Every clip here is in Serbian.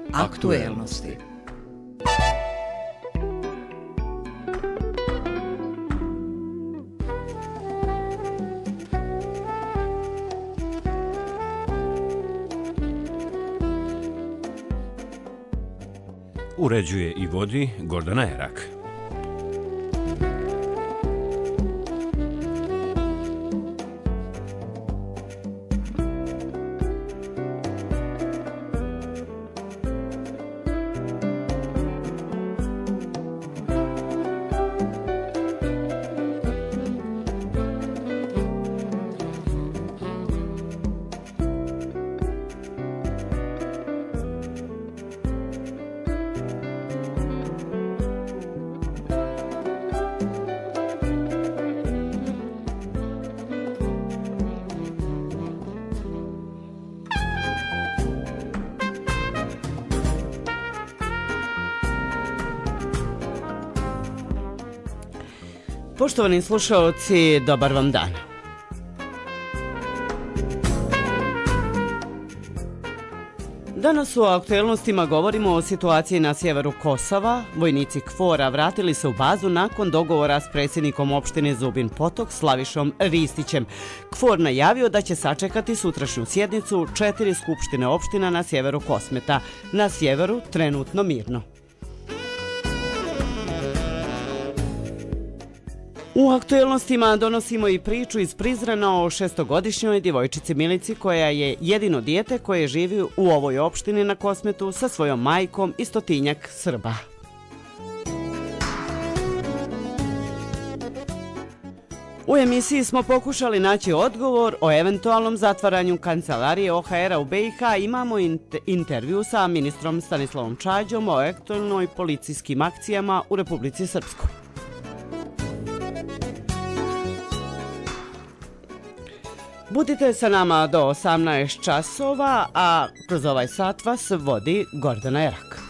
Aktuelnosti. Uređuje i vodi Gordana Erak. Poštovani slušaoci, dobar vam dan. Danas u aktuelnostima govorimo o situaciji na sjeveru Kosova. Vojnici KFOR-a vratili se u bazu nakon dogovora s predsjednikom opštine Zubin Potok Slavišom Ristićem. KFOR najavio da će sačekati sutrašnju sjednicu 4 skupštine opština na sjeveru Kosmeta. Na sjeveru trenutno mirno. U aktuelnostima donosimo i priču iz Prizrena o 6-godišnjoj djevojčici Milici koja je jedino dijete koje živi u ovoj opštini na Kosmetu sa svojom majkom i 100-tinjak Srba. U emisiji smo pokušali naći odgovor o eventualnom zatvaranju kancelarije OHR-a u BiH. Imamo intervju sa ministrom Stanislavom Čađom o aktualnoj policijskim akcijama u Republici Srpskoj. Budite sa nama do 18 časova, a kroz ovaj sat vas vodi Gordana Erak.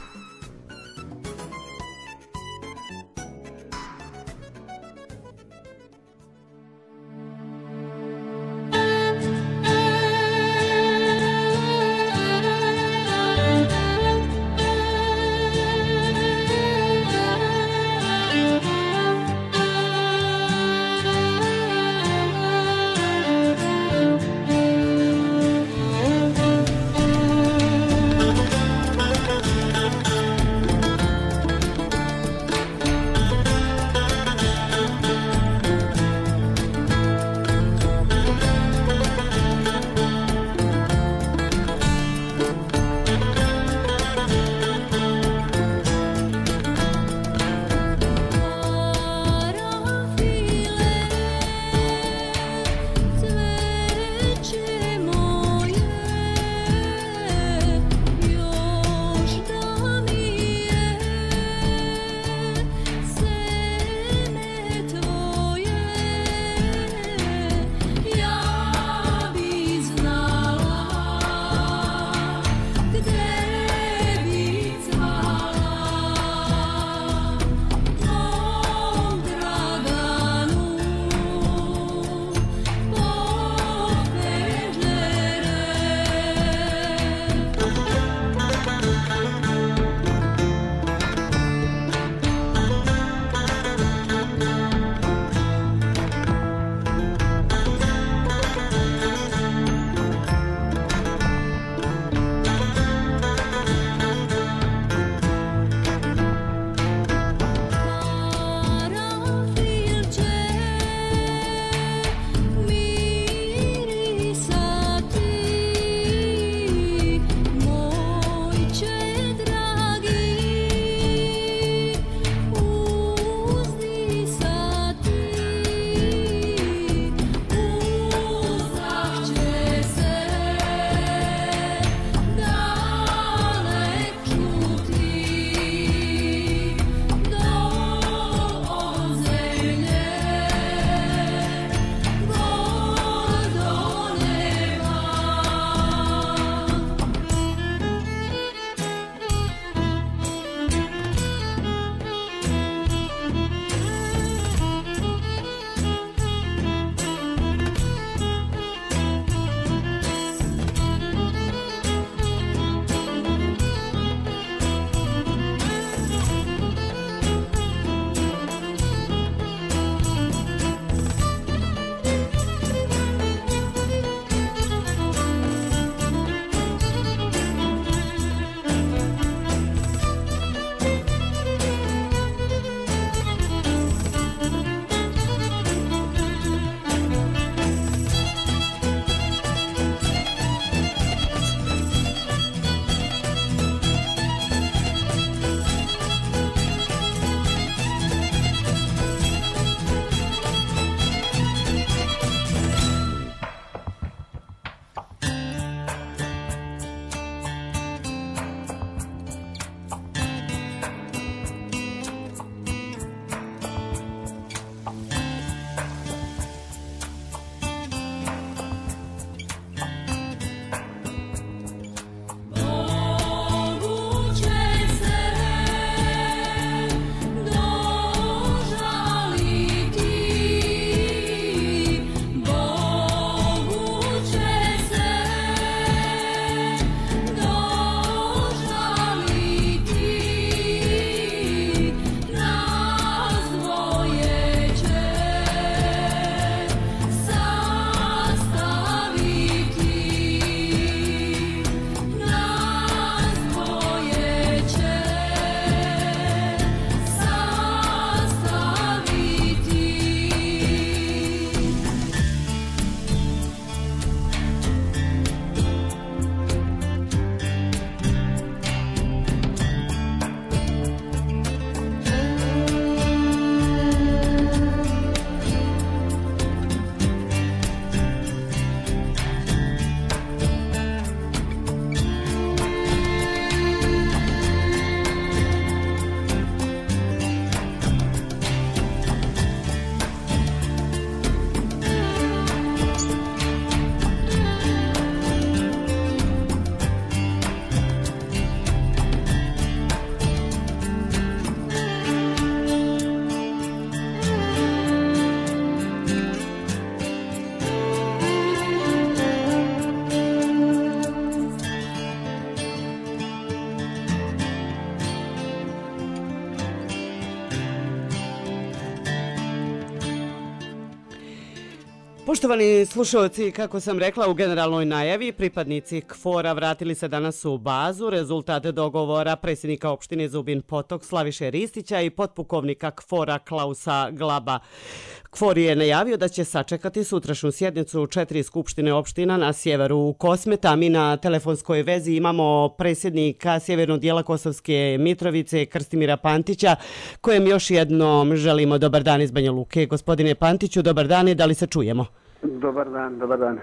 Poštovani slušalci, kako sam rekla u generalnoj najavi, pripadnici KFOR-a vratili se danas u bazu. Rezultat dogovora predsjednika opštine Zubin Potok Slaviše Ristića i potpukovnika KFOR-a Klausa Glaba. KFOR je najavio da će sačekati sutrašnju sjednicu 4 skupštine opština na sjeveru Kosmeta. Mi na telefonskoj vezi imamo predsjednika sjevernog dijela Kosovske Mitrovice, Krstimira Pantića, kojem još jednom želimo dobar dan iz Banja Luke. Gospodine Pantiću, dobar dan i da li se čujemo? Dobar dan, dobar dan.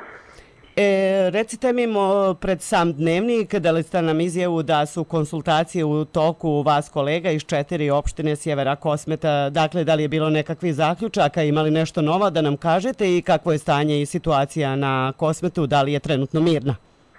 Recite mi pred sam dnevnik, da li ste nam izjavu da su konsultacije u toku vas kolega iz 4 opštine sjevera Kosmeta. Dakle, da li je bilo nekakvih zaključaka, imali nešto novo da nam kažete i kakvo je stanje i situacija na Kosmetu, da li je trenutno mirna?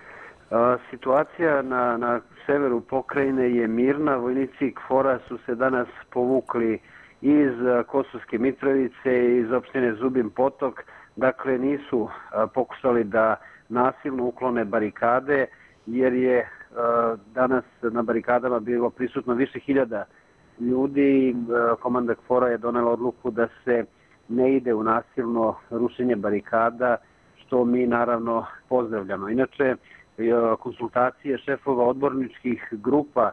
Situacija na severu pokrajine je mirna. Vojnici KFOR-a su se danas povukli iz Kosovske Mitrovice, iz opštine Zubin Potok. Dakle, nisu pokušali da nasilno uklone barikade, jer je danas na barikadama bilo prisutno više hiljada ljudi. Komanda KFOR-a je donela odluku da se ne ide u nasilno rušenje barikada, što mi naravno pozdravljamo. Inače, konsultacije šefova odborničkih grupa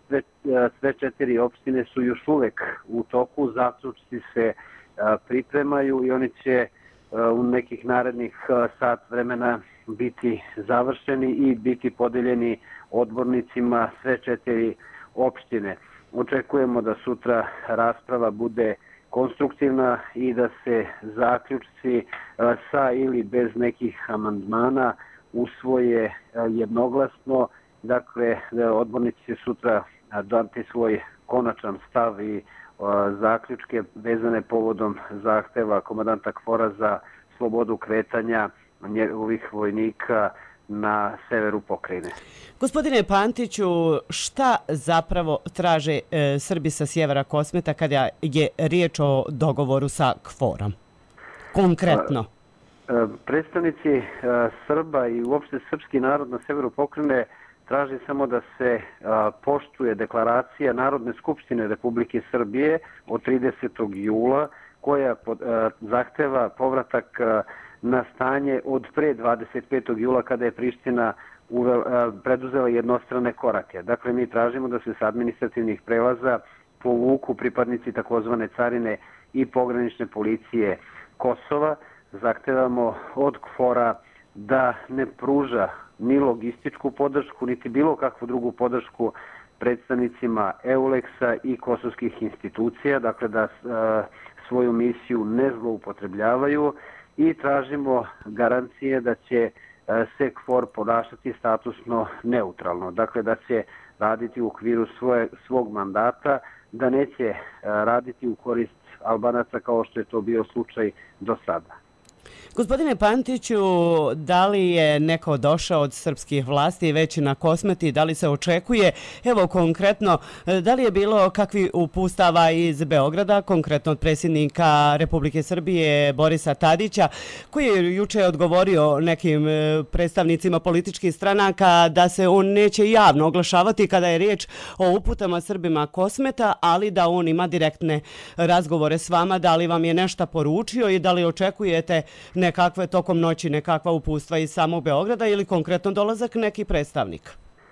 sve 4 opštine su još uvek u toku, zaključci se pripremaju i oni će u nekih narednih sat vremena biti završeni i biti podeljeni odbornicima sve 4 opštine. Očekujemo da sutra rasprava bude konstruktivna i da se zaključci sa ili bez nekih amandmana usvoje jednoglasno. Dakle, odbornici će sutra dati svoj konačan stav i zaključke vezane povodom zahteva komandanta KFOR-a za slobodu kretanja njegovih vojnika na severu pokrajine. Gospodine Pantiću, šta zapravo traže Srbi sa sjevera Kosmeta kada je riječ o dogovoru sa KFOR-om? Konkretno. Predstavnici Srba i uopšte srpski narod na severu pokrajine traži samo da se poštuje deklaracija Narodne skupštine Republike Srbije od 30. jula koja zahteva povratak na stanje od pre 25. jula kada je Priština preduzela jednostrane korake. Dakle, mi tražimo da se s administrativnih prelaza povuku pripadnici takozvane carine i pogranične policije Kosova. Zahtevamo od KFOR-a da ne pruža ni logističku podršku, niti bilo kakvu drugu podršku predstavnicima EULEX-a i kosovskih institucija, dakle da svoju misiju ne zloupotrebljavaju i tražimo garancije da će se KFOR ponašati statusno neutralno, dakle da će raditi u okviru svog mandata, da neće raditi u korist Albanaca kao što je to bio slučaj do sada. Gospodine Pantiću, da li je neko došao od srpskih vlasti već na Kosmet i da li se očekuje, evo konkretno, da li je bilo kakvi upustava iz Beograda, konkretno od predsjednika Republike Srbije Borisa Tadića, koji je juče odgovorio nekim predstavnicima političkih stranaka da se on neće javno oglašavati kada je riječ o uputama Srbima Kosmeta, ali da on ima direktne razgovore s vama, da li vam je nešto poručio i da li očekujete nekakve tokom noći, nekakva upustva iz samog Beograda ili konkretno dolazak neki predstavnik?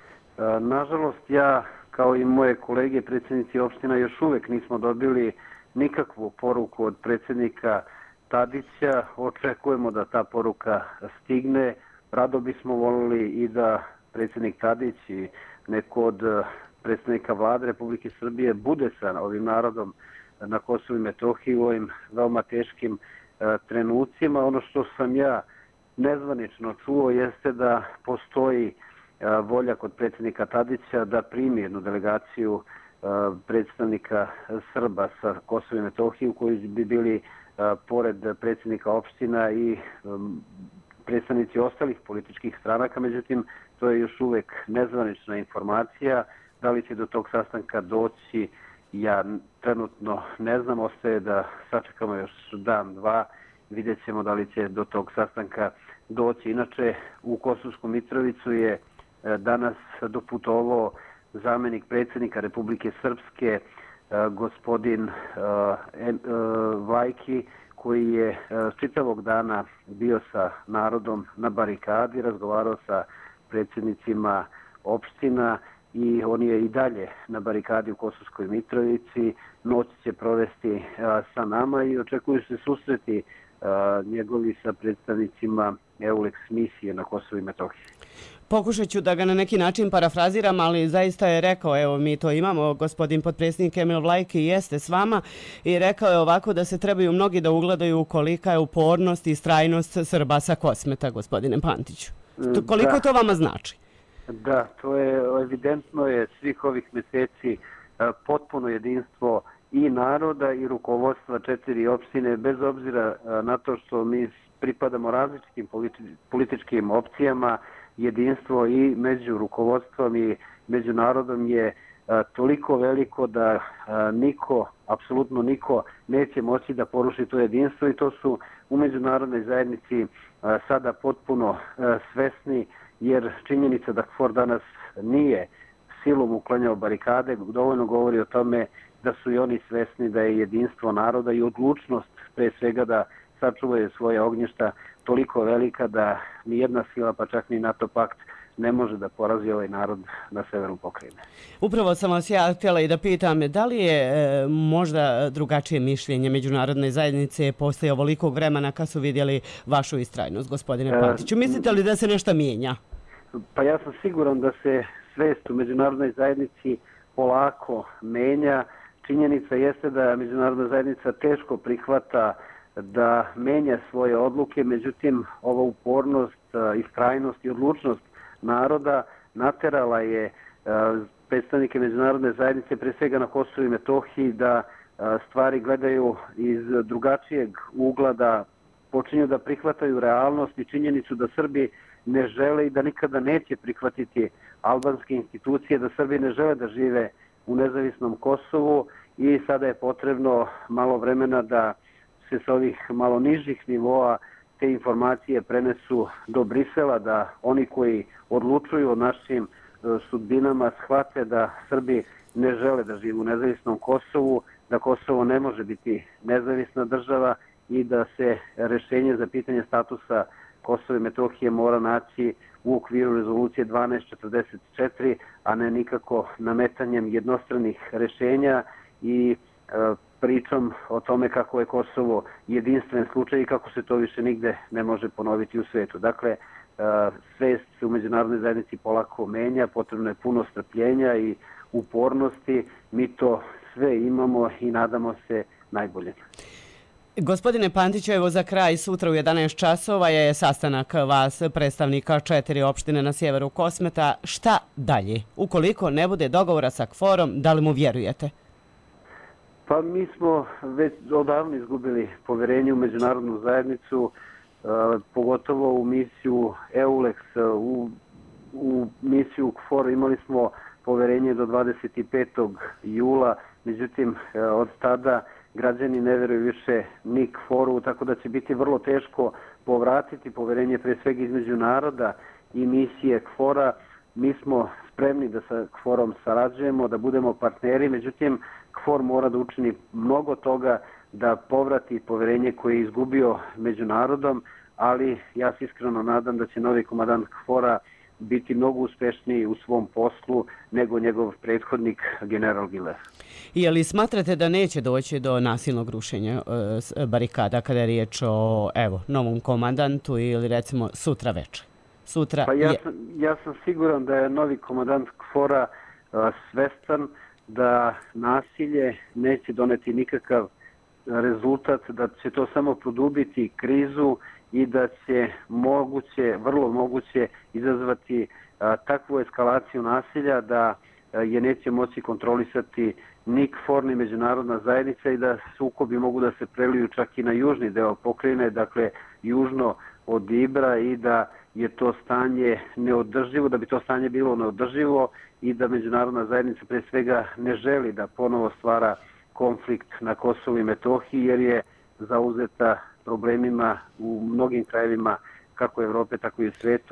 Nažalost, ja kao i moje kolege predsjednici opština još uvek nismo dobili nikakvu poruku od predsjednika Tadića. Očekujemo da ta poruka stigne. Rado bismo volili i da predsjednik Tadić i neko od predstavnika vlade Republike Srbije bude sa ovim narodom na Kosovu i Metohiji u ovim veoma teškim trenucima. Ono što sam ja nezvanično čuo jeste da postoji volja kod predsjednika Tadića da primi jednu delegaciju predstavnika Srba sa Kosova i Metohije koji bi bili pored predsjednika opština i predstavnici ostalih političkih stranaka. Međutim, to je još uvek nezvanična informacija. Da li će do tog sastanka doći, ja trenutno ne znam, ostaje da sačekamo još dan, dva, vidjet ćemo da li će do tog sastanka doći. Inače, u Kosovsku Mitrovicu je danas doputovao zamjenik predsjednika Republike Srpske, gospodin Vlajki, koji je čitavog dana bio sa narodom na barikadi, razgovarao sa predsjednicima opština i on je i dalje na barikadi u Kosovskoj Mitrovici. Noć će provesti sa nama i očekuju se susreti njegovi sa predstavnicima EULEX misije na Kosovu i Metohiji. Pokušat ću da ga na neki način parafraziram, ali zaista je rekao, evo mi to imamo, gospodin potpredsjednik Emil Vlajki jeste s vama i rekao je ovako da se trebaju mnogi da ugledaju kolika je upornost i strajnost Srba sa Kosmeta, gospodine Pantiću. Koliko to vama znači? Da, to je evidentno je svih ovih mjeseci potpuno jedinstvo i naroda i rukovodstva 4 opštine, bez obzira na to što mi pripadamo različitim političkim opcijama, jedinstvo i među rukovodstvom i među narodom je toliko veliko da apsolutno niko neće moći da poruši to jedinstvo i to su u međunarodnoj zajednici sada potpuno svesni, jer činjenica da KFOR danas nije silom uklanjao barikade dovoljno govori o tome da su i oni svesni da je jedinstvo naroda i odlučnost pre svega da sačuvaju svoje ognjišta toliko velika da ni jedna sila, pa čak ni NATO pakt, ne može da porazi ovaj narod na severu pokrajine. Upravo sam vas ja htjela i da pitam, da li je možda drugačije mišljenje međunarodne zajednice postoje ovolikog vremena kad su vidjeli vašu istrajnost, gospodine Pantiću? Mislite li da se nešto mijenja? Pa ja sam siguran da se svest u međunarodnoj zajednici polako menja. Činjenica jeste da međunarodna zajednica teško prihvata da menja svoje odluke, međutim ova upornost, istrajnost i odlučnost naroda naterala je predstavnike međunarodne zajednice, pre svega na Kosovu i Metohiji, da stvari gledaju iz drugačijeg ugla, da počinju da prihvataju realnost i činjenicu da Srbi ne žele i da nikada neće prihvatiti albanske institucije, da Srbi ne žele da žive u nezavisnom Kosovu i sada je potrebno malo vremena da se s ovih malo nižih nivoa te informacije prenesu do Brisela, da oni koji odlučuju o našim sudbinama shvate da Srbi ne žele da žive u nezavisnom Kosovu, da Kosovo ne može biti nezavisna država i da se rešenje za pitanje statusa Kosova i Metohije mora naći u okviru rezolucije 1244, a ne nikako nametanjem jednostranih rešenja i pričom o tome kako je Kosovo jedinstven slučaj i kako se to više nigde ne može ponoviti u svetu. Dakle, svest se u međunarodnoj zajednici polako menja, potrebno je puno strpljenja i upornosti. Mi to sve imamo i nadamo se najbolje. Gospodine Pantiću, evo za kraj, sutra u 11 časova je sastanak vas, predstavnika 4 opštine na sjeveru Kosmeta. Šta dalje? Ukoliko ne bude dogovora sa KFOR-om, da li mu vjerujete? Pa mi smo već odavno izgubili poverenje u međunarodnu zajednicu, pogotovo u misiju EULEX, u misiju KFOR imali smo poverenje do 25. jula, međutim od tada građani ne veruju više ni KFOR-u, tako da će biti vrlo teško povratiti poverenje pre svega između naroda i misije KFOR-a. Mi smo spremni da sa KFOR-om sarađujemo, da budemo partneri, međutim KFOR mora da učini mnogo toga da povrati poverenje koje je izgubio među narodom, ali ja se iskreno nadam da će novi komandant KFOR-a biti mnogo uspešniji u svom poslu nego njegov prethodnik general Giler. Je li smatrate da neće doći do nasilnog rušenja barikada kada je riječ o novom komandantu ili recimo sutra večer? Pa ja sam siguran da je novi komandant KFOR-a svestan da nasilje neće doneti nikakav rezultat, da će to samo produbiti krizu i da će vrlo moguće izazvati takvu eskalaciju nasilja da je neće moći kontrolisati ni KFOR ni međunarodna zajednica i da sukobi mogu da se preliju čak i na južni deo pokrajine, dakle južno od Ibra, i da je to stanje neodrživo, da bi to stanje bilo neodrživo i da međunarodna zajednica pre svega ne želi da ponovo stvara konflikt na Kosovu i Metohiji, jer je zauzeta problemima u mnogim krajevima kako Evrope, tako i u svetu,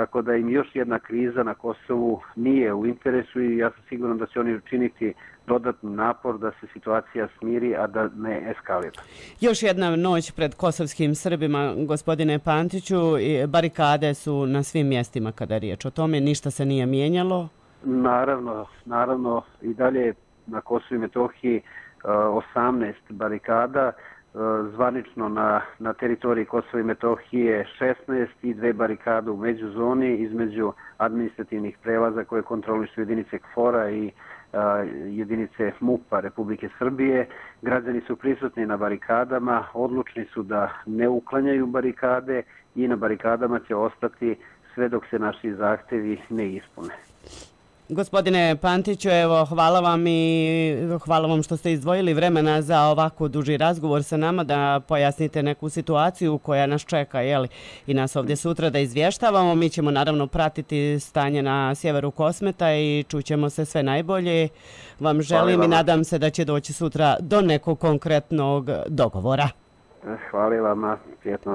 tako da im još jedna kriza na Kosovu nije u interesu i ja sam siguran da će oni učiniti dodatni napor da se situacija smiri, a da ne eskalira. Još jedna noć pred kosovskim Srbima, gospodine Pantiću, barikade su na svim mjestima kada je riječ o tome, ništa se nije mijenjalo? Naravno i dalje na Kosovu i Metohiji 18 barikada, zvanično na teritoriji Kosova i Metohije 16 i 2 barikade u međuzoni između administrativnih prelaza koje kontrolišu jedinice KFOR-a i jedinice MUP-a Republike Srbije. Građani su prisutni na barikadama, odlučni su da ne uklanjaju barikade i na barikadama će ostati sve dok se naši zahtjevi ne ispune. Gospodine Pantiću, evo, hvala vam što ste izdvojili vremena za ovako duži razgovor sa nama da pojasnite neku situaciju koja nas čeka, i nas ovdje sutra da izvještavamo. Mi ćemo naravno pratiti stanje na sjeveru Kosmeta i čućemo se sve najbolje. Vam želim i nadam se da će doći sutra do nekog konkretnog dogovora. Hvala vama, prijetno.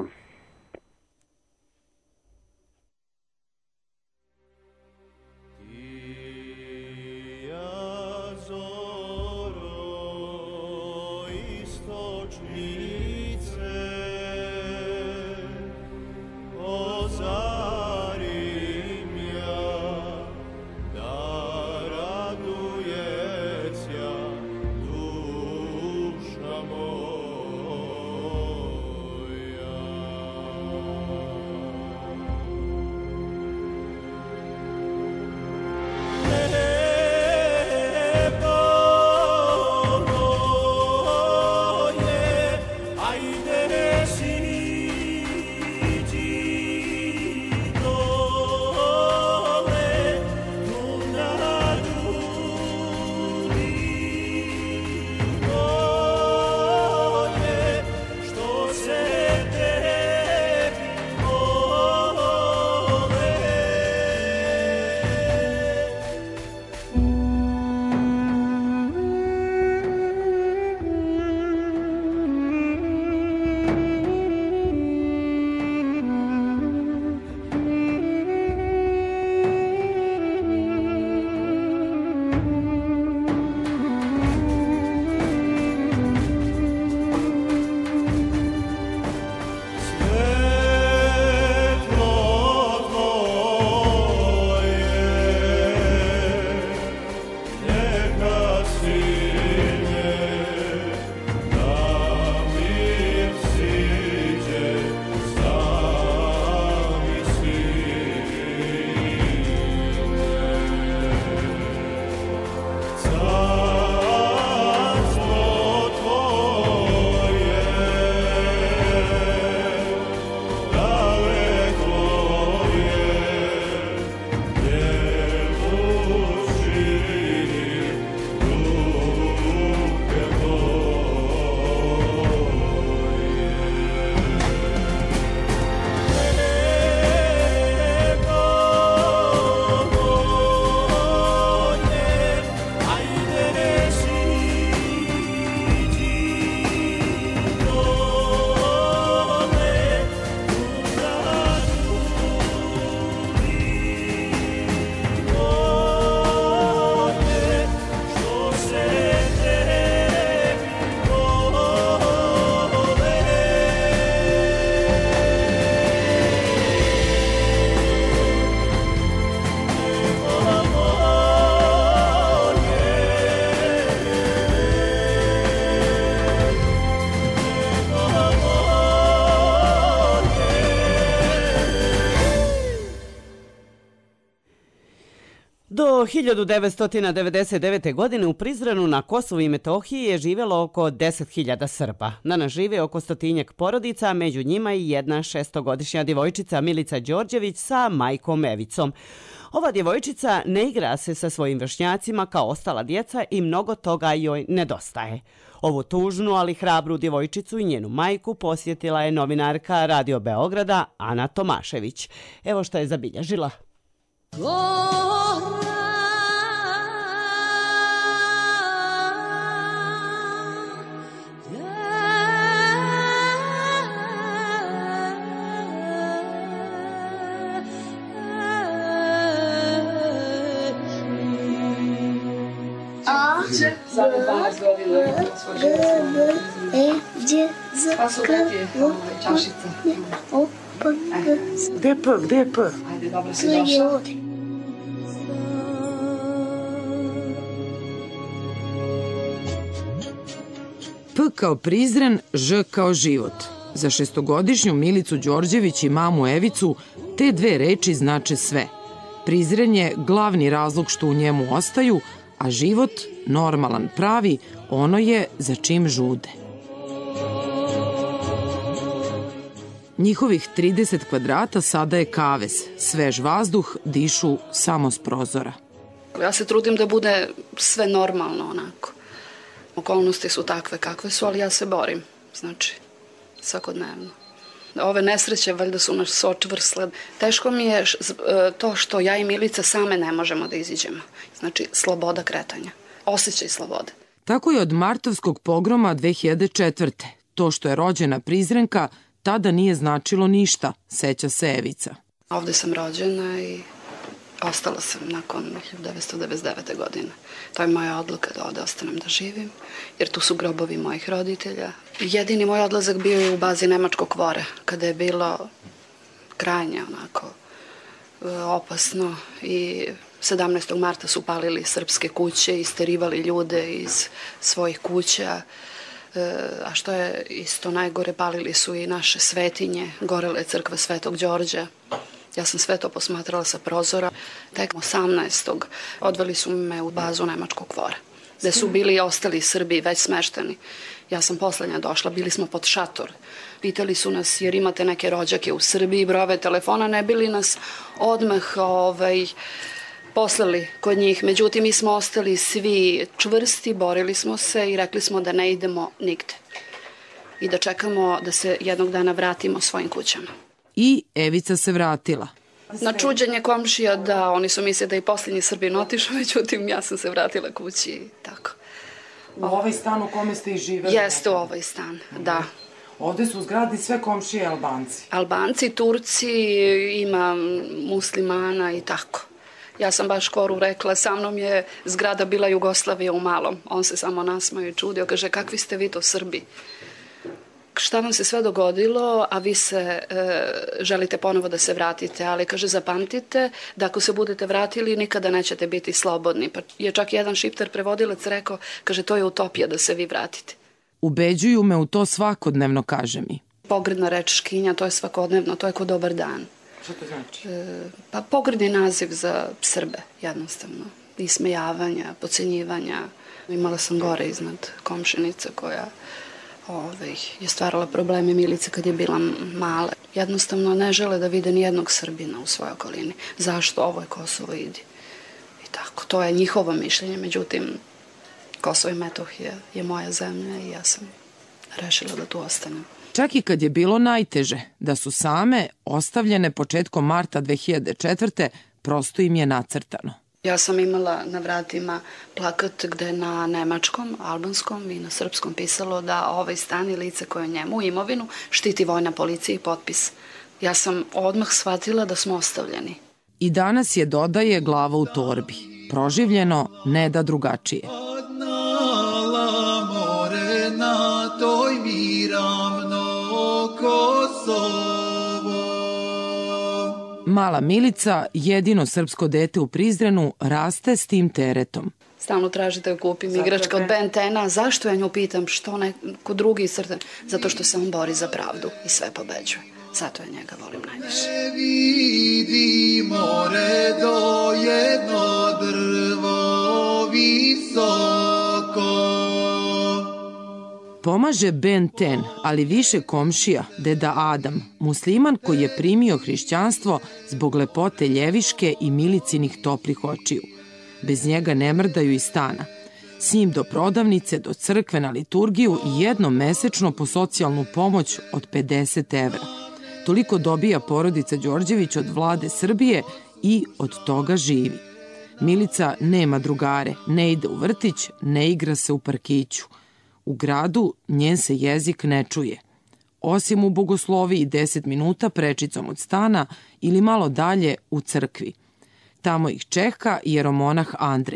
Do 1999. godine u Prizrenu na Kosovu i Metohiji je živjelo oko 10.000 Srba. Danas žive oko 100-njak porodica, među njima i jedna 6-godišnja djevojčica Milica Đorđević sa majkom Evicom. Ova djevojčica ne igra se sa svojim vršnjacima kao ostala djeca i mnogo toga joj nedostaje. Ovu tužnu, ali hrabru djevojčicu i njenu majku posjetila je novinarka Radio Beograda Ana Tomašević. Evo što je zabilježila. godine. Samo 12 godina je svoj život. Pa su deti čašica. Gde je P? Gde je P? Ajde, dobro si došla. P kao Prizren, Ž kao život. Za šestogodišnju Milicu Đorđević i mamu Evicu te dve reči znače sve. Prizren je glavni razlog što u njemu ostaju, a život, normalan, pravi, ono je za čim žude. Njihovih 30 kvadrata sada je kavez, svež vazduh, dišu samo s prozora. Ja se trudim da bude sve normalno onako. Okolnosti su takve kakve su, ali ja se borim, znači, svakodnevno. Ove nesreće valjda su nas očvrsle. Teško mi je to što ja i Milica same ne možemo da iziđemo. Znači, sloboda kretanja, osjećaj slobode. Tako je od martovskog pogroma 2004. To što je rođena Prizrenka tada nije značilo ništa, seća se Evica. Ovde sam rođena i ostala sam nakon 1999. godine. To je moja odluka da ovde ostanem da živim, jer tu su grobovi mojih roditelja. Jedini moj odlazak bio je u bazi nemačkog Kvora, kada je bilo krajnje onako opasno i 17. marta su palili srpske kuće, isterivali ljude iz svojih kuća, a što je isto najgore, palili su i naše svetinje, gorela je crkva Svetog Đorđa. Ja sam sve to posmatrala sa prozora. Tek 18. odveli su me u bazu nemačkog Kvora, gde su bili i ostali Srbi već smešteni. Ja sam poslednja došla, bili smo pod šator. Pitali su nas jer imate neke rođake u Srbiji, brojeve telefona, ne bili nas odmah poslali kod njih. Međutim, mi smo ostali svi čvrsti, borili smo se i rekli smo da ne idemo nigde. I da čekamo da se jednog dana vratimo svojim kućama. I Evica se vratila. Na čuđenje komšija, da, oni su mislili da i posljednji Srbin otišao, međutim ja sam se vratila kući i tako. U ovaj stan u kome ste i živeli? Jeste, u ovaj stan, da. Ovde su u zgradi sve komšije Albanci? Albanci, Turci, ima muslimana i tako. Ja sam baš Kvoru rekla, sa mnom je zgrada bila Jugoslavija u malom. On se samo nasmao i čudio, kaže, kakvi ste vi to Srbi? Šta vam se sve dogodilo, a vi se želite ponovo da se vratite, ali kaže, zapamtite da ako se budete vratili, nikada nećete biti slobodni. Pa je čak jedan šiptar prevodilac rekao, kaže, to je utopija da se vi vratite. Ubeđuju me u to svakodnevno, kaže mi. Pogrdna reč škinja, to je svakodnevno, to je ko dobar dan. Šta to znači? Pa pogrdni naziv za Srbe, jednostavno. Ismejavanja, pocenjivanja. Imala sam gore iznad komšinice koja je stvarala probleme Milice kad je bila mala. Jednostavno ne žele da vide nijednog Srbina u svojoj okolini. Zašto? Ovo je Kosovo, idi. I tako, to je njihovo mišljenje. Međutim, Kosovo i Metohija je moja zemlja i ja sam rešila da tu ostanem. Čak i kad je bilo najteže, da su same ostavljene početkom marta 2004. prosto im je nacrtano. Ja sam imala na vratima plakat gde na nemačkom, albanskom i na srpskom pisalo da ovaj stan i lice koje njemu imovinu štiti vojna policija i potpis. Ja sam odmah shvatila da smo ostavljeni. I danas je dodaje glava u torbi. Proživljeno ne da drugačije. Mala Milica, jedino srpsko dete u Prizrenu, raste s tim teretom. Stalno tražite da kupim igračka od Ben 10. Zašto ja nju pitam što neko drugi srce? Zato što se on bori za pravdu i sve pobeđuje. Zato ja njega volim najviše. Ne vidi more do jedno drvo visoko. Pomaže Ben 10, ali više komšija, deda Adam, musliman koji je primio hrišćanstvo zbog lepote Ljeviške i Milicinih toplih očiju. Bez njega ne mrdaju iz stana. S njim do prodavnice, do crkve, na liturgiju i jednom mesečno po socijalnu pomoć od 50 evra. Toliko dobija porodica Đorđević od vlade Srbije i od toga živi. Milica nema drugare, ne ide u vrtić, ne igra se u parkiću. U gradu njen se jezik ne čuje. Osim u bogosloviji 10 minuta prečicom od stana ili malo dalje u crkvi. Tamo ih čeka jeromonah Andrej.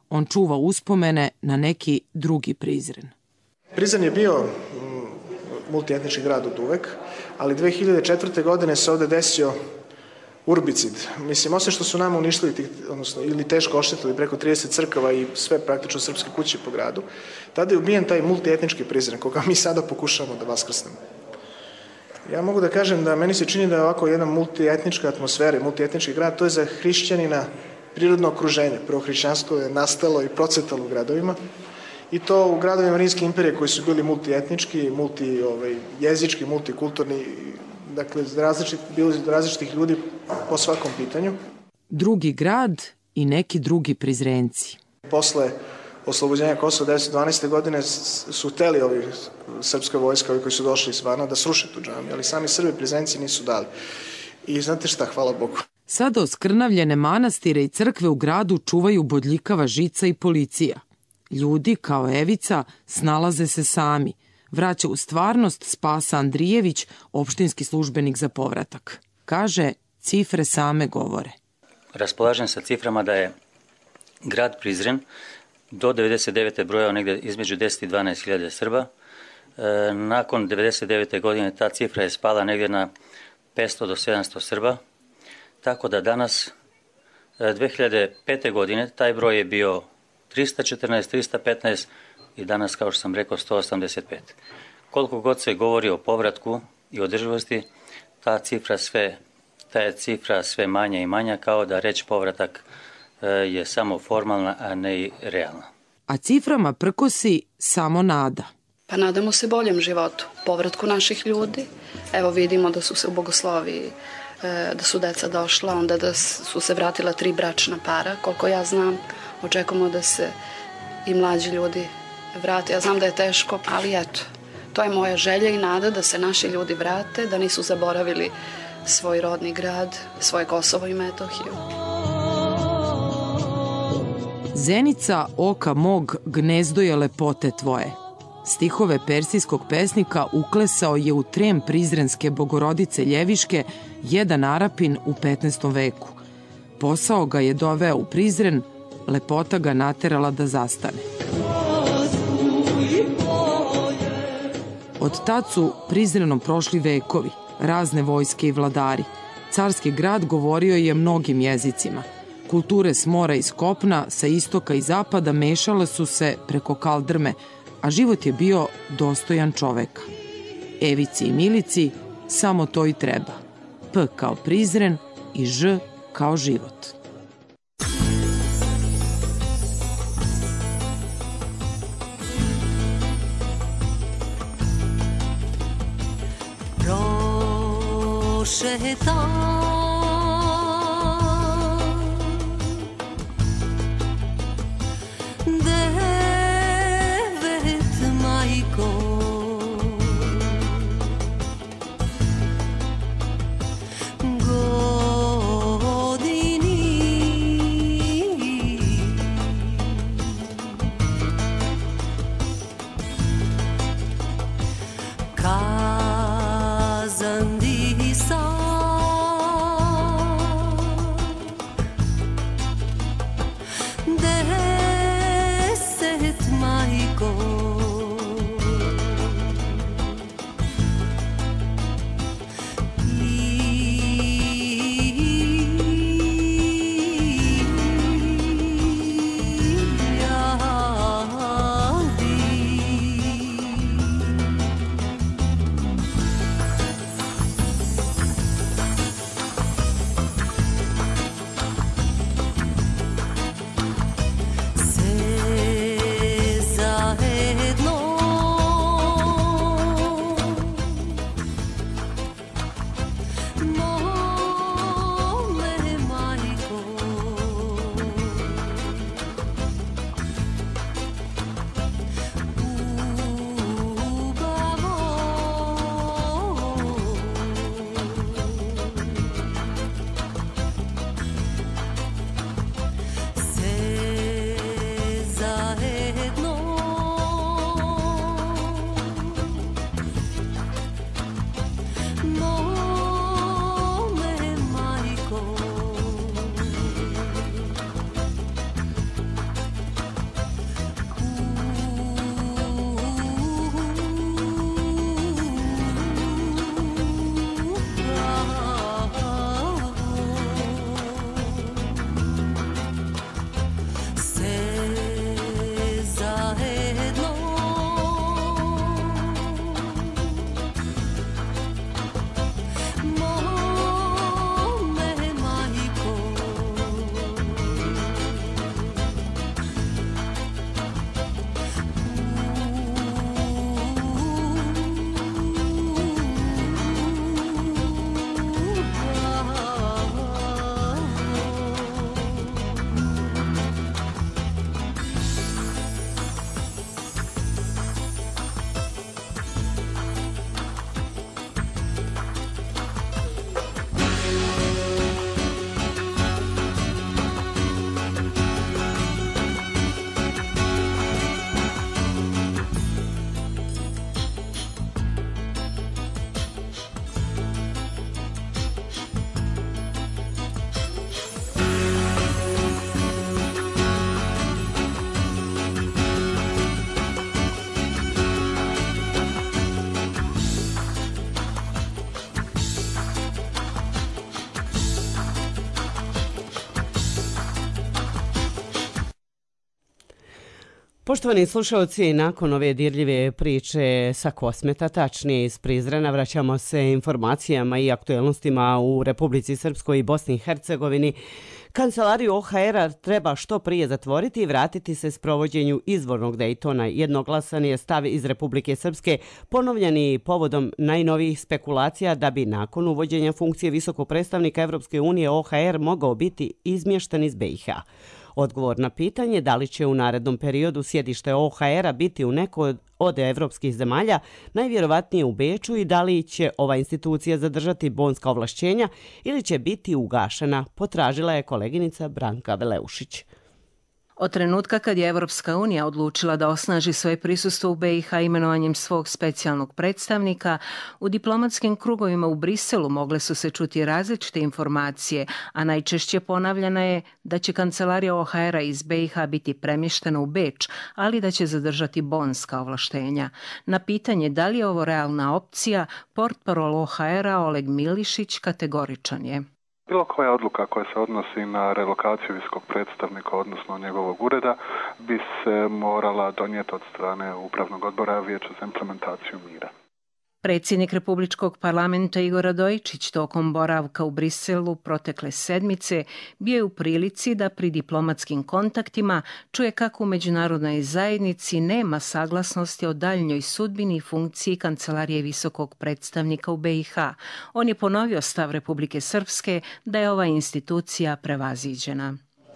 on čuva uspomene na neki drugi Prizren. Prizren je bio multietnički grad od uvek, ali 2004. godine se ovde desio urbicid. Mislim, osim što su nama uništili, odnosno ili teško oštetili preko 30 crkava i sve praktično srpske kuće po gradu, tada je ubijen taj multietnički Prizren, koga mi sada pokušavamo da vaskrsnemo. Ja mogu da kažem da meni se čini da je ovako jedna multietnička atmosfera i multietnički grad, to je za hrišćanina prirodno okruženje. Prvo hrišćanstvo je nastalo i procvetalo u gradovima, i to u gradovima Rimske imperije koji su bili multietnički, multijezički, multikulturni, dakle bili različitih ljudi po svakom pitanju. Drugi grad i neki drugi Prizrenci. Posle oslobođenja Kosova 1912. godine su hteli srpska vojska, ovi koji su došli izvana, da sruše tu džamiju, ali sami Srbi Prizrenci nisu dali. I znate šta, hvala Bogu. Sada oskrnavljene manastire i crkve u gradu čuvaju bodljikava žica i policija. Ljudi, kao Evica, snalaze se sami. Vraća u stvarnost Spasa Andrijević, opštinski službenik za povratak. Kaže, cifre same govore. Raspolažem sa ciframa da je grad Prizren do 99. brojao negde između 10 i 12 hiljada Srba. Nakon 99. godine ta cifra je spala negde na 500 do 700 Srba. Tako da danas, 2005. godine, taj broj je bio 314, 315 i danas, kao što sam rekao, 185. Koliko god se govori o povratku i održivosti, ta je cifra sve manja i manja, kao da reč povratak je samo formalna, a ne i realna. A ciframa prkosi samo nada. Pa nadamo se boljem životu, povratku naših ljudi. Evo vidimo da su se u Bogosloviji, da su deca došla, onda da su se vratila 3 bračna para, koliko ja znam. Očekujemo da se i mlađi ljudi vrate. Ja znam da je teško, ali eto, to je moja želja i nada da se naši ljudi vrate, da nisu zaboravili svoj rodni grad, svoje Kosovo i Metohiju. Zenica oka mog, gnezdo je lepote tvoje. Stihove persijskog pesnika uklesao je u trem prizrenske bogorodice Ljeviške jedan Arapin u 15. veku. Posao ga je doveo u Prizren, lepota ga naterala da zastane. Od tad su Prizrenom prošli vekovi, razne vojske i vladari. Carski grad govorio je mnogim jezicima. Kulture s mora i s kopna, sa istoka i zapada mešale su se preko kaldrme, a život je bio dostojan čoveka. Evici i Milici samo to i treba. P kao Prizren i Ž kao život. Poštovani slušalci, nakon ove dirljive priče sa Kosmeta, tačnije iz Prizrena, vraćamo se informacijama i aktuelnostima u Republici Srpskoj i Bosni i Hercegovini. Kancelariju OHR-a treba što prije zatvoriti i vratiti se sprovođenju izvornog Dejtona. Jednoglasan je stav iz Republike Srpske, ponovljeni povodom najnovijih spekulacija da bi nakon uvođenja funkcije visokog predstavnika Evropske unije OHR mogao biti izmješten iz BiH. Odgovor na pitanje da li će u narednom periodu sjedište OHR-a biti u nekoj od evropskih zemalja, najvjerovatnije u Beču, i da li će ova institucija zadržati bonska ovlašćenja ili će biti ugašena, potražila je koleginica Branka Veleušić. Od trenutka kad je Evropska unija odlučila da osnaži svoje prisustvo u BiH imenovanjem svog specijalnog predstavnika, u diplomatskim krugovima u Briselu mogle su se čuti različite informacije, a najčešće ponavljana je da će kancelarija OHR-a iz BiH biti premještena u Beč, ali da će zadržati bonska ovlaštenja. Na pitanje da li je ovo realna opcija, portparol OHR-a Oleg Milišić kategoričan je. Bilo koja odluka koja se odnosi na relokaciju visokog predstavnika, odnosno njegovog ureda, bi se morala donijeti od strane Upravnog odbora Vijeća za implementaciju mira. Predsjednik Republičkog parlamenta Igor Radojičić tokom boravka u Briselu protekle sedmice bio je u prilici da pri diplomatskim kontaktima čuje kako u međunarodnoj zajednici nema saglasnosti o daljnjoj sudbini i funkciji Kancelarije visokog predstavnika u BiH. On je ponovio stav Republike Srpske da je ova institucija prevaziđena.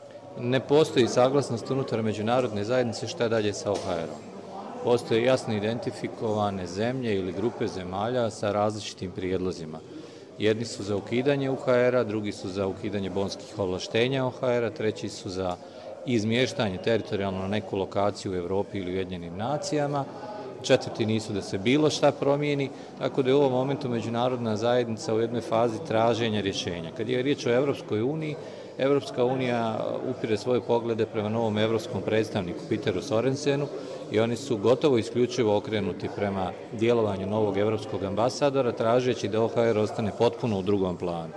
Ne postoji saglasnost unutar međunarodne zajednice šta dalje sa OHR-om. Postoje jasno identifikovane zemlje ili grupe zemalja sa različitim prijedlozima. Jedni su za ukidanje OHR-a, drugi su za ukidanje bonskih ovlaštenja OHR-a, treći su za izmještanje teritorijalno na neku lokaciju u Evropi ili Ujedinjenim nacijama, četvrti nisu da se bilo šta promijeni, tako da je u ovom momentu međunarodna zajednica u jednoj fazi traženja rješenja. Kad je riječ o Evropskoj uniji, Evropska unija upire svoje poglede prema novom evropskom predstavniku Peteru Sorensenu i oni su gotovo isključivo okrenuti prema djelovanju novog evropskog ambasadora, tražeći da OHR ostane potpuno u drugom planu.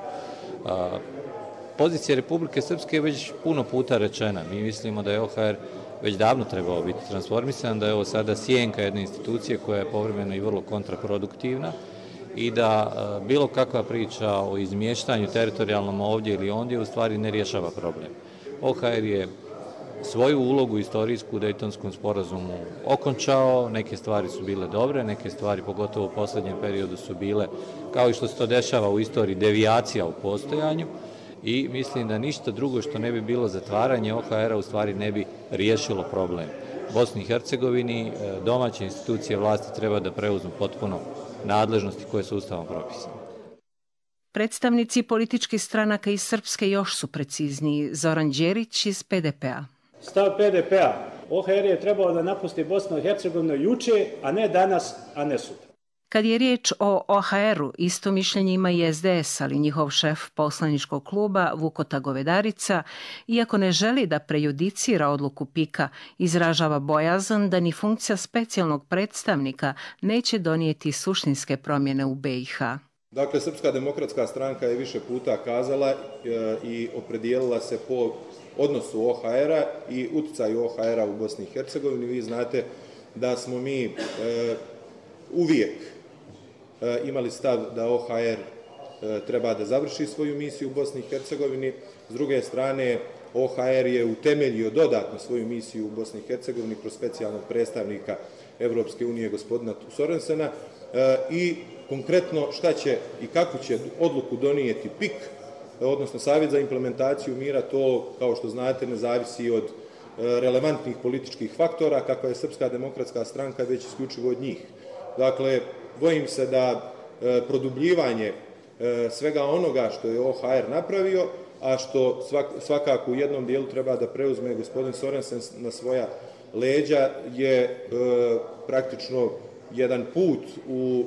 Pozicija Republike Srpske je već puno puta rečena. Mi mislimo da je OHR već davno trebao biti transformisan, da je ovo sada sjenka jedne institucije koja je povremeno i vrlo kontraproduktivna i da bilo kakva priča o izmještanju teritorijalnom ovdje ili ondje u stvari ne rješava problem. OHR je svoju ulogu istorijsku u Dejtonskom sporazumu okončao, neke stvari su bile dobre, neke stvari pogotovo u posljednjem periodu su bile, kao i što se to dešava u istoriji, devijacija u postojanju i mislim da ništa drugo što ne bi bilo zatvaranje OHR-a u stvari ne bi riješilo problem. Bosni i Hercegovini domaće institucije vlasti treba da preuzmu potpuno nadležnosti koje su ustavom propisane. Predstavnici političkih stranaka iz Srpske još su precizniji. Zoran Đerić iz PDP-a. Stav PDP-a. OHR je trebao da napusti Bosnu i Hercegovinu juče, a ne danas, a ne sutra. Kad je riječ o OHR-u, isto mišljenje ima i SDS, ali njihov šef poslaničkog kluba Vukota Govedarica, iako ne želi da prejudicira odluku PIK-a, izražava bojazan da ni funkcija specijalnog predstavnika neće donijeti suštinske promjene u BiH. Dakle, Srpska demokratska stranka je više puta kazala i opredijelila se po odnosu OHR-a i utjecaju OHR-a u Bosni i Hercegovini. Vi znate da smo mi uvijek imali stav da OHR treba da završi svoju misiju u Bosni i Hercegovini. S druge strane, OHR je utemeljio dodatno svoju misiju u Bosni i Hercegovini kroz specijalnog predstavnika Evropske unije gospodina Sorensena i konkretno šta će i kako će odluku donijeti PIK, odnosno Savjet za implementaciju mira, to kao što znate ne zavisi od relevantnih političkih faktora, kakva je Srpska demokratska stranka, već isključivo od njih. Dakle, bojim se da produbljivanje svega onoga što je OHR napravio, a što svakako u jednom dijelu treba da preuzme gospodin Sorensen na svoja leđa, je praktično jedan put u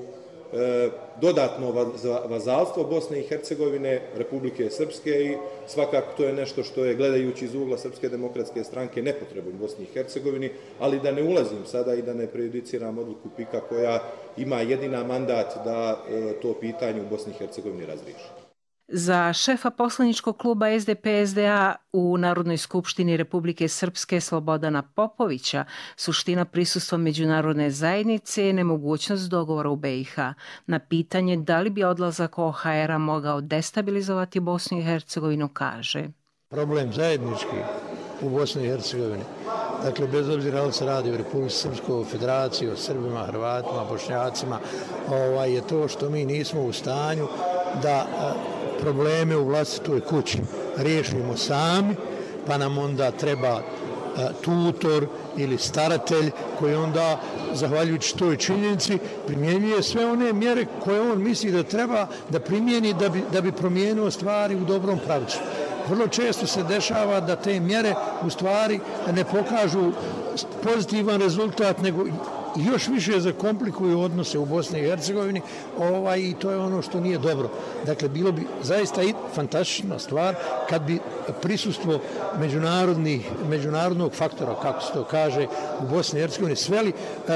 dodatno vazalstvo Bosne i Hercegovine, Republike Srpske i svakako to je nešto što je, gledajući iz ugla Srpske demokratske stranke, nepotrebno u Bosni i Hercegovini, ali da ne ulazim sada i da ne prejudiciram odluku PIK-a koja ima jedina mandat da to pitanje u Bosni i Hercegovini razriješi. Za šefa poslaničkog kluba SDP-SDA u Narodnoj skupštini Republike Srpske Slobodana Popovića suština prisustva međunarodne zajednice je nemogućnost dogovora u BiH. Na pitanje da li bi odlazak OHR-a mogao destabilizovati Bosnu i Hercegovinu kaže: Problem zajednički u Bosni i Hercegovini, dakle bez obzira da li se radi o Republici Srpskoj federaciji, o Srbima, Hrvatima, Bošnjacima, je to što mi nismo u stanju da probleme u vlastitoj kući riješimo sami, pa nam onda treba tutor ili staratelj koji onda, zahvaljujući toj činjenici, primjenjuje sve one mjere koje on misli da treba da primijeni da bi promijenio stvari u dobrom pravcu. Vrlo često se dešava da te mjere u stvari ne pokažu pozitivan rezultat, nego još više zakomplikuju odnose u Bosni i Hercegovini i to je ono što nije dobro. Dakle, bilo bi zaista i fantastična stvar kad bi prisustvo međunarodnog faktora, kako se to kaže, u Bosni i Hercegovini sveli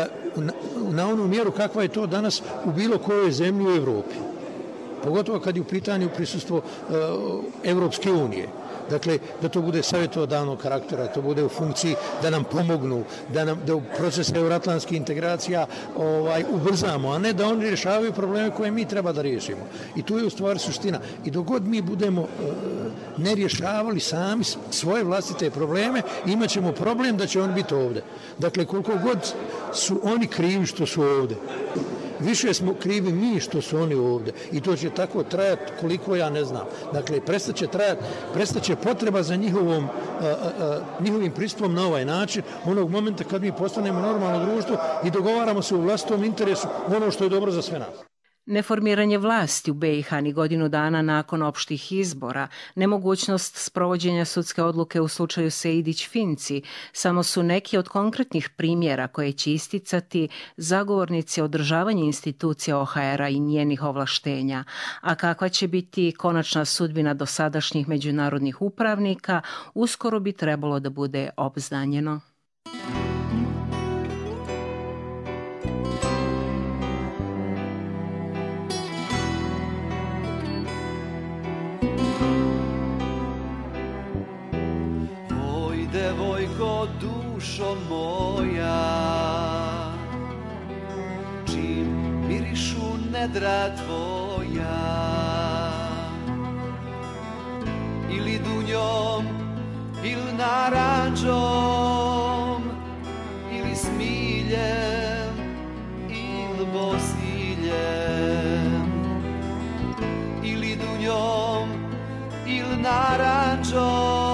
na onu mjeru kakva je to danas u bilo kojoj zemlji u Evropi. Pogotovo kad je u pitanju prisustvo Evropske unije. Dakle, da to bude savjetodavnog karaktera, da to bude u funkciji da nam pomognu, da u proces euroatlantskih integracija ubrzamo, a ne da oni rješavaju probleme koje mi treba da riješimo. I tu je u stvari suština. I dok god mi budemo ne rješavali sami svoje vlastite probleme, imat ćemo problem da će oni biti ovdje. Dakle, koliko god su oni krivi što su ovdje, više smo krivi mi što su oni ovdje. I to će tako trajati koliko ja ne znam. Dakle, prestaće potreba za njihovim pristupom na ovaj način onog momenta kad mi postanemo normalno društvo i dogovaramo se u vlastitom interesu ono što je dobro za sve nas. Neformiranje vlasti u BiH ni godinu dana nakon opštih izbora, nemogućnost sprovođenja sudske odluke u slučaju Sejdić-Finci samo su neki od konkretnih primjera koje će isticati zagovornici održavanja institucija OHR-a i njenih ovlaštenja. A kakva će biti konačna sudbina dosadašnjih međunarodnih upravnika, uskoro bi trebalo da bude obznanjeno. Devojko, dušo moja, čim mirišu nedra tvoja, ili dunjom, ili naranđom, ili smiljem, ili bosiljem, ili dunjom, ili naranđom,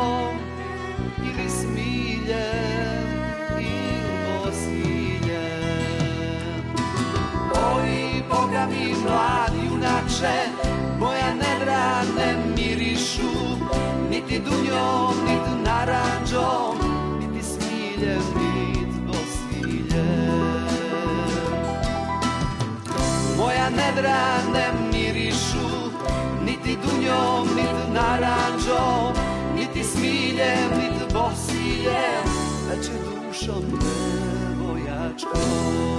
mi mladi junače, moja nedra ne mirišu, niti dunjom, niti naranđom, niti smiljem, niti bosiljem. Moja nedra ne mirišu, niti dunjom, niti naranđom, niti smiljem, niti bosiljem, već je dušom devojačkom.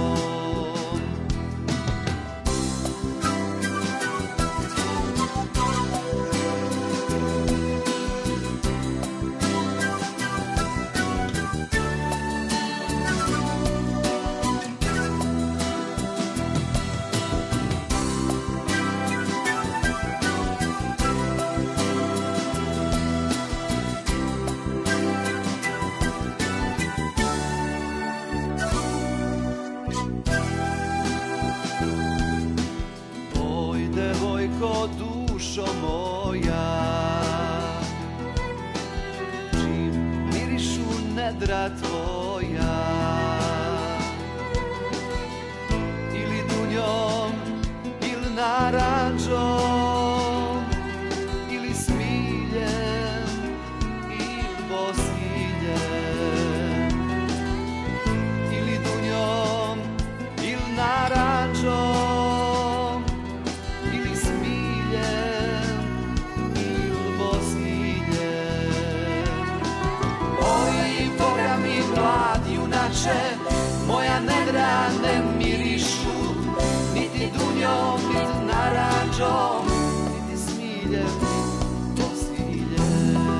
Dušo moja, čim mirišu nedra tvoja, ili dunjom, ili naranđom, ili smiljem, ili bosiljem, ili dunjom, ili naranđom, moja nedra ne mirišu, niti dunjom, niti naranđom, niti smiljem. smiljem, posiljem.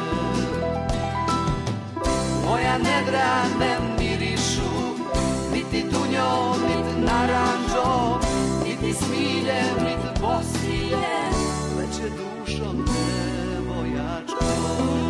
Moja nedra ne mirišu, niti dunjom, niti naranđom, niti smiljem, niti posiljem, već je dušom devojačkom.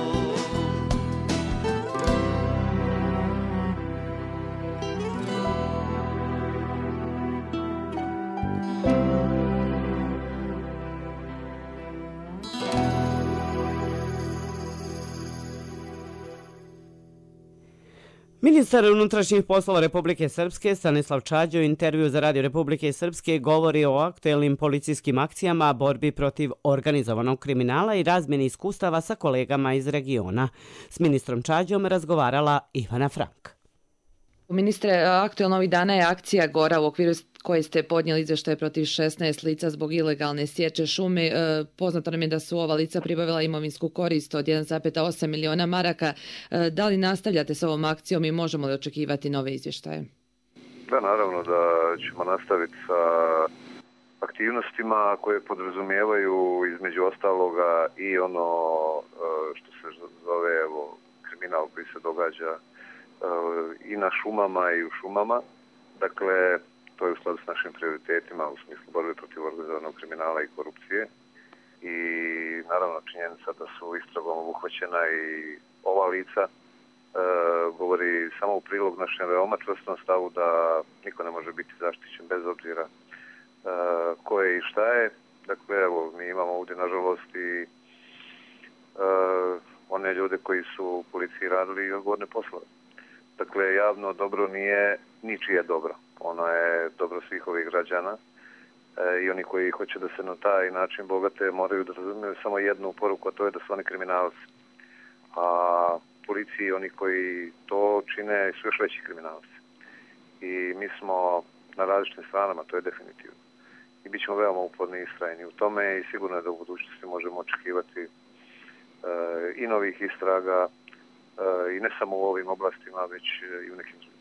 Ministar unutrašnjih poslova Republike Srpske Stanislav Čađo u intervju za Radio Republike Srpske govori o aktuelnim policijskim akcijama, borbi protiv organizovanog kriminala i razmjeni iskustava sa kolegama iz regiona. S ministrom Čađom razgovarala Ivana Frank. Ministre, aktuelno ovih dana je akcija Gora u okviru koje ste podnijeli izvještaje protiv 16 lica zbog ilegalne sječe šume. Poznato nam je da su ova lica pribavila imovinsku korist od 1,8 miliona maraka. Da li nastavljate s ovom akcijom i možemo li očekivati nove izvještaje? Da, naravno da ćemo nastaviti sa aktivnostima koje podrazumijevaju između ostaloga i ono što se zove kriminal koji se događa i na šumama i u šumama. Dakle, to je u skladu s našim prioritetima u smislu borbe protiv organizovanog kriminala i korupcije. I naravno činjenica da su istragom obuhvaćena i ova lica govori samo u prilog našem veoma čvrstom stavu da niko ne može biti zaštićen bez obzira ko je i šta je. Dakle, evo, mi imamo ovdje nažalost i one ljude koji su u policiji radili odgovorne poslove. Dakle, javno dobro nije ničije dobro. Ono je dobro svih ovih građana i oni koji hoće da se na taj način bogate moraju da razumiju samo jednu poruku, a to je da su oni kriminalci. A policiji oni koji to čine su još veći kriminalci. I mi smo na različitim stranama, to je definitivno. I bit ćemo veoma uporni i istrajni u tome i sigurno je da u budućnosti možemo očekivati i novih istraga i ne samo u ovim oblastima, već i u nekim drugim.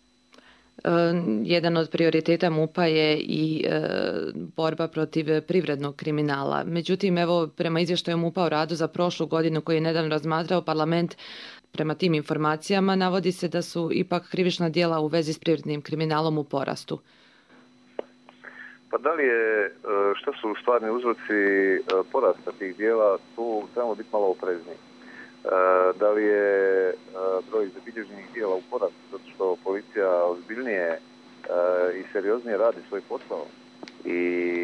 Jedan od prioriteta MUP-a je i borba protiv privrednog kriminala. Međutim, evo, prema izvještaju MUP-a o radu za prošlu godinu koji je nedavno razmatrao parlament, prema tim informacijama navodi se da su ipak krivična djela u vezi s privrednim kriminalom u porastu. Pa da li je, što su stvarni uzroci porasta tih djela, tu trebamo biti malo oprezni. Da li je broj zabilježenih djela u porastu zato što policija ozbiljnije i serioznije radi svoj posao i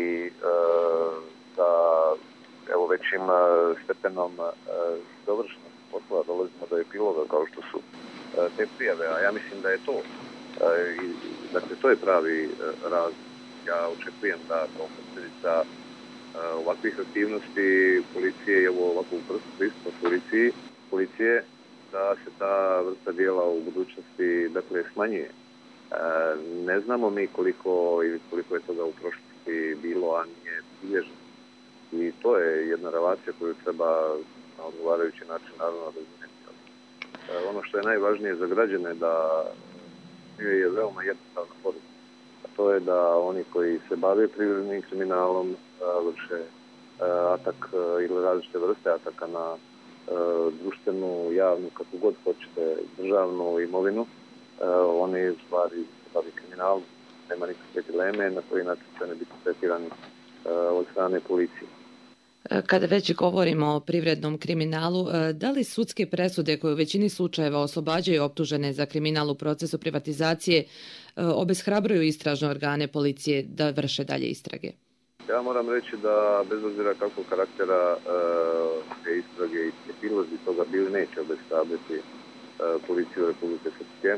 sa evo većim stepenom dovršenosti posla dolazimo do epiloga kao što su te prijave, a ja mislim da je to. Dakle, to je pravi razlog. Ja očekujem da kao posljedica ovakvih aktivnosti policije i ovakvog pristupa policije da se ta vrsta djela u budućnosti smanjuje. Ne znamo mi koliko je toga u prošlosti bilo, a nije bilježeno. I to je jedna relacija koju treba na odgovarajući način naravno razumjeti. Ono što je najvažnije za građane da je veoma jednostavna poruka. To je da oni koji se bave privrednim kriminalom vrše atak ili različite vrste ataka na društvenu, javnu, kako god hoćete, državnu imovinu. Oni u stvari se bave kriminalom, nema nikakve dileme na koji način će ne biti tretirani od strane policije. Kada već govorimo o privrednom kriminalu, da li sudske presude koje u većini slučajeva oslobađaju optužene za kriminal u procesu privatizacije obeshrabruju istražne organe policije da vrše dalje istrage? Ja moram reći da bez obzira kakvog karaktera te istrage i epilozi toga bili neće obeshrabriti policiju Republike Srpske.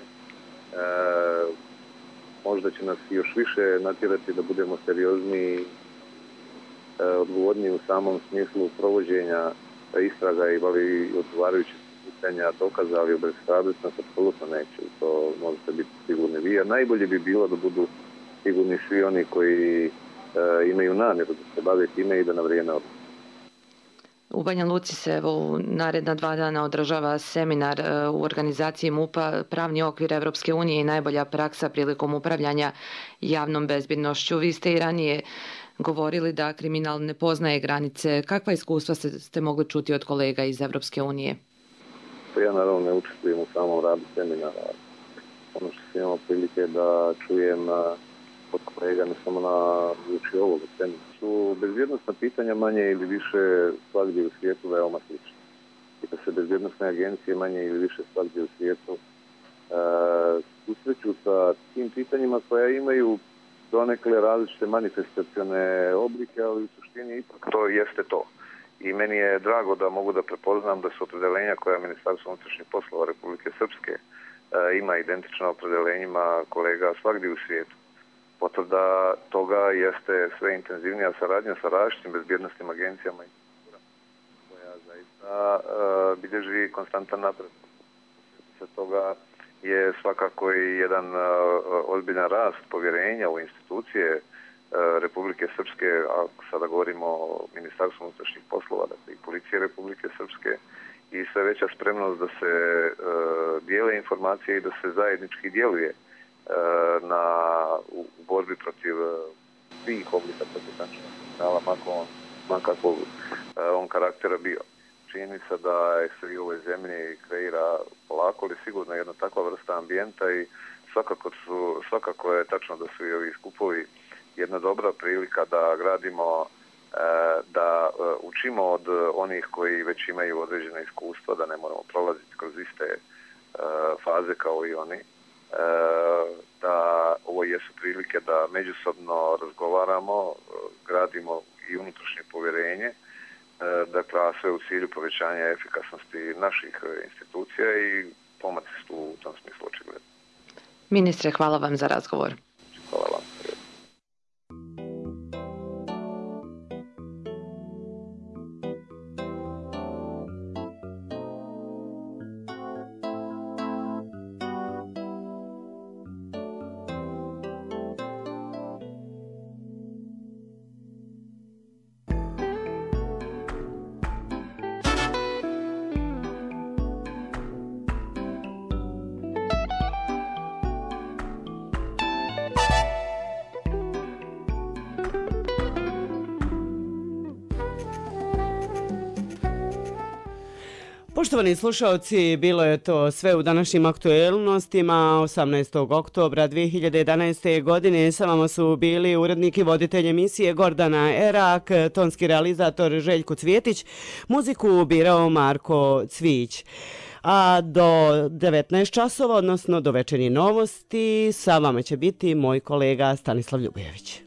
Možda će nas još više natjerati da budemo seriozniji, odgovorniji u samom smislu provođenja istraga i odgovarajućih pitanja dokaza, ali obeshrabriti nas apsolutno neće. To možete biti sigurni vi. A najbolje bi bilo da budu sigurni svi oni koji imaju namjeru da se bave time i da na vrijeme odluče. U Banja Luci se u naredna 2 dana održava seminar u organizaciji MUP-a Pravni okvir Evropske unije i najbolja praksa prilikom upravljanja javnom bezbednošću. Vi ste i ranije govorili da kriminal ne poznaje granice. Kakva iskustva ste mogli čuti od kolega iz Evropske unije? Ja naravno ne učestvujem u samom radu seminara. Ono što sam imao prilike da čujem od kolega, ne samo na uči ovog seminara, su bezbjednostna pitanja manje ili više svagdje u svijetu veoma slične. I da se bezbjednostne agencije manje ili više svagdje u svijetu susreću sa tim pitanjima koja imaju donekle različite manifestacione oblike, ali u suštini ipak to jeste to. I meni je drago da mogu da prepoznam da su opredelenja koja Ministarstvo unutrašnjih poslova Republike Srpske ima identično opredelenjima kolega svagdje u svijetu. Potvrda toga jeste sve intenzivnija saradnja sa različitim bezbjednostnim agencijama i koja zaista bilježi konstantan napredak. Sa toga je svakako i jedan ozbiljan rast povjerenja u institucije Republike Srpske, a sada govorimo o Ministarstvu unutrašnjih poslova, dakle i Policije Republike Srpske, i sve veća spremnost da se dijele informacije i da se zajednički djeluje u borbi protiv svih oblika prekograničnog kriminala, makako on karaktera bio. Činjenica da se i u ovoj zemlji kreira polako, ali sigurno jedna takva vrsta ambijenta i svakako je tačno da su i ovi skupovi jedna dobra prilika da gradimo, da učimo od onih koji već imaju određena iskustva, da ne moramo prolaziti kroz iste faze kao i oni, da ovo jesu prilike da međusobno razgovaramo, gradimo i unutrašnje povjerenje, dakle, a sve u cilju povećanja efikasnosti naših institucija i pomaci su u tom smislu očigledni. Ministre, hvala vam za razgovor. Hvala vam. Poštovani slušalci, bilo je to sve u današnjim aktuelnostima. 18. oktobra 2011. godine sa vama su bili urednik i voditelj emisije Gordana Erak, tonski realizator Željko Cvjetić, muziku birao Marko Cvić. A do 19 časova, odnosno do večernjih novosti, sa vama će biti moj kolega Stanislav Ljubojević.